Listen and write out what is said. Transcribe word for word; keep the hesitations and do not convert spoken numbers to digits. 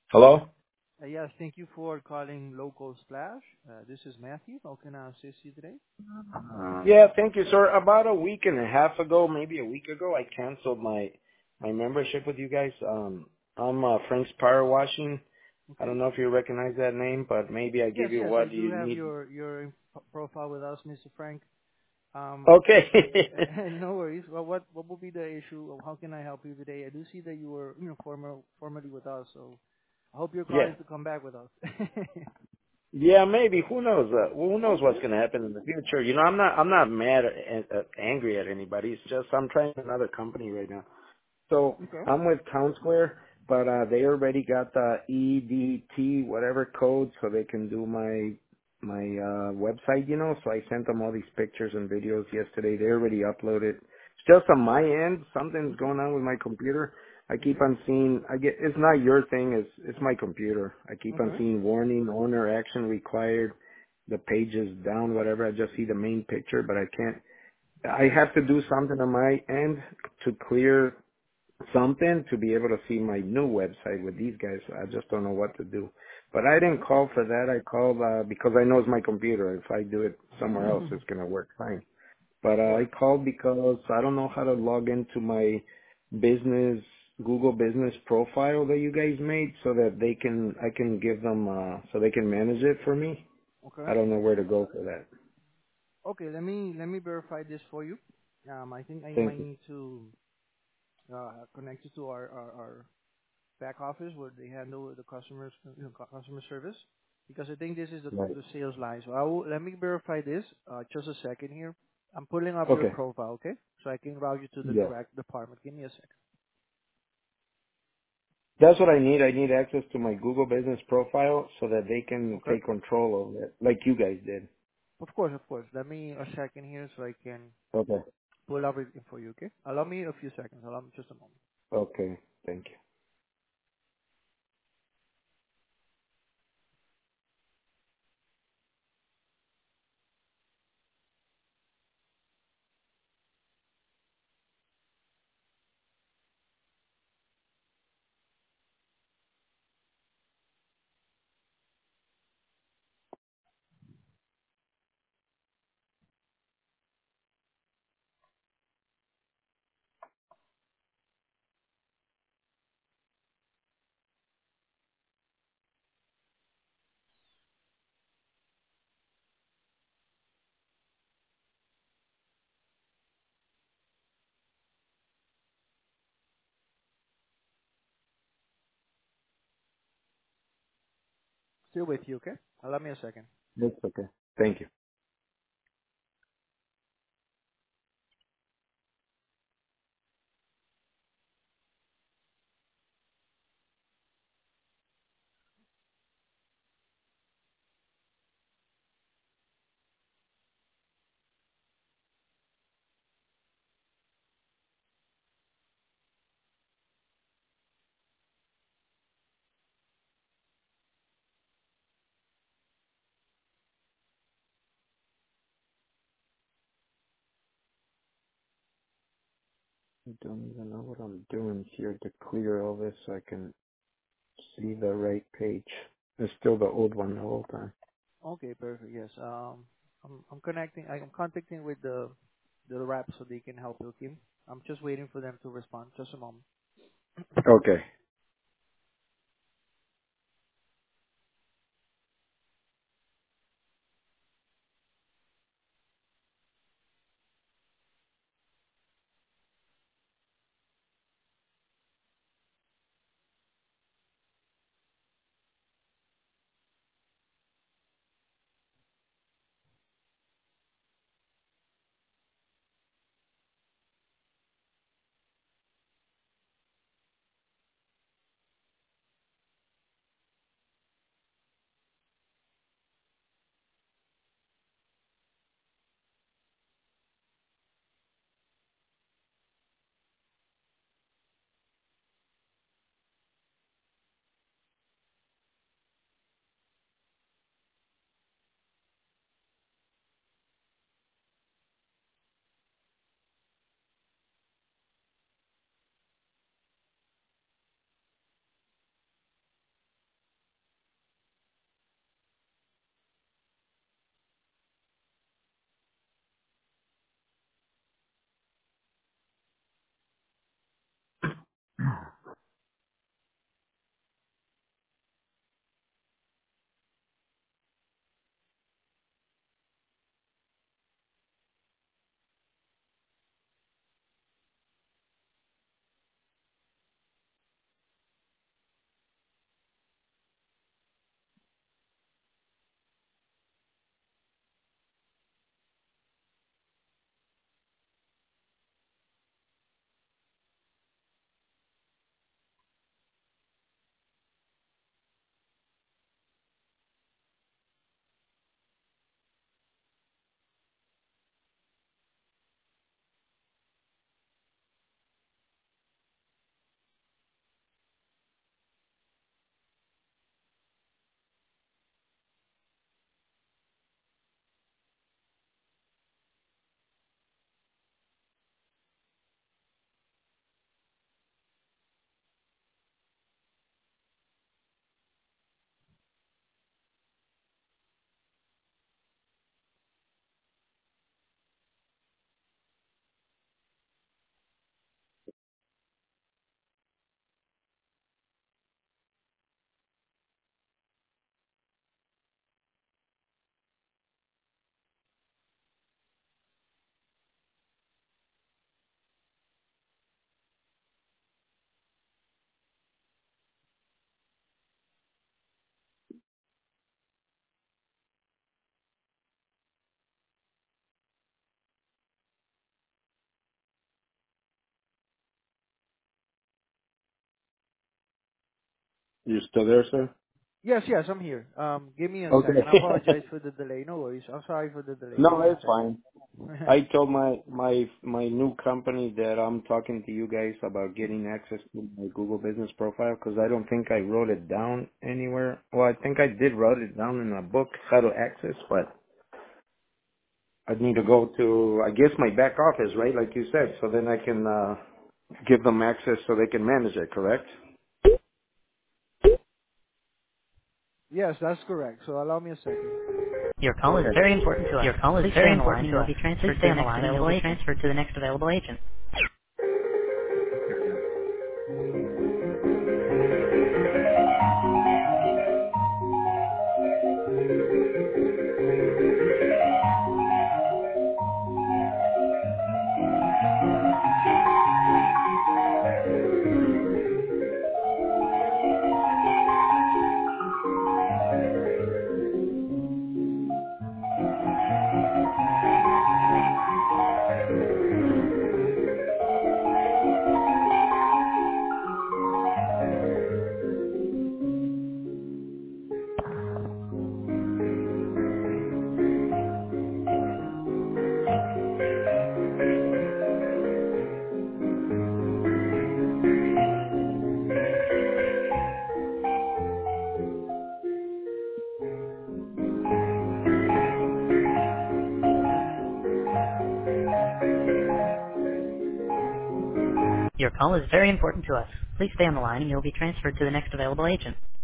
Hello? Uh, Yes, thank you for calling Local Splash. Uh, This is Matthew. How can I assist you today? Yeah, thank you, sir. About a week and a half ago, maybe a week ago, I canceled my my membership with you guys. Um, I'm uh, Frank's Power Washing. I Okay. don't know if you recognize that name, but maybe I Yes, give you yes, I what do you have need. your your p- profile with us, Mister Frank. Um, Okay. No worries. Well, what what will be the issue? How can I help you today? I do see that you were, you know, former formerly with us, so I hope you're yeah. calling to come back with us. Yeah, maybe. Who knows? Uh, who knows Okay. what's going to happen in the future? You know, I'm not. I'm not mad or uh, angry at anybody. It's just I'm trying another company right now. So Okay. I'm with Town Square, but uh they already got the E D T whatever code, so they can do my my uh website. You know. So I sent them all these pictures and videos yesterday. They already uploaded. It's just on my end. Something's Mhm. going on with my computer. I keep Mhm. on seeing. I get. It's not your thing. It's it's my computer. I keep on Okay. seeing warning, owner action required. The page is down, whatever. I just see the main picture, but I can't. I Yes. have to do something on my end to clear something to be able to see my new website with these guys. I just don't know what to do. But I didn't Okay. call for that. I called uh, because I know it's my computer. If I do it somewhere else, it's gonna work fine. But uh, I Right. called because I don't know how to log into my business Google business profile that you guys made, so that they can I can give them uh, so they can manage it for me. Okay. I don't know where to go for that. Okay. Let me let me verify this for you. Um, I think I Thank might you. need to uh, connect you to our, our, our back office where they handle the customers, you know, cu- customer service, because I think this is the, Right. the sales line. So I will, let me verify this. Uh, just a second here. I'm pulling up your Okay. profile, okay? So I can route you to the Yes. correct department. Give me a second. That's what I need. I need access to my Google business profile so that they can Okay? take control of it, like you guys did. Of course, of course. Let me a second here so I can Okay. pull everything for you, okay? Allow me a few seconds. Allow me just a moment. Okay. Thank you. Still with you, okay? Allow me a second. That's okay. Thank you. I don't even know what I'm doing here to clear all this so I can see the right page. It's still the old one the whole time. Okay, perfect. Yes. Um, I'm I'm connecting. I'm contacting with the the rep so they can help you, okay? I'm just waiting for them to respond. Just a moment. Okay. You still there, sir? Yes, yes, I'm here. Um, give me a second. I Okay. apologize for the delay. No worries. I'm sorry for the delay. Give No, me a it's second. fine. I told my my my new company that I'm talking to you guys about getting access to my Google Business Profile because I don't think I wrote it down anywhere. Well, I think I did wrote it down in a book how to access, but I need to go to I guess my back office, right? Like you said, so then I can uh give them access so they can manage it. Correct? Yes, that's correct. So allow me a second. Your call is Okay. very important to us. Your call is Please very important to us. Be transferred Please stay on the line and you'll be transferred to the next available agent. Your call is very important to us. Please stay on the line and you'll be transferred to the next available agent.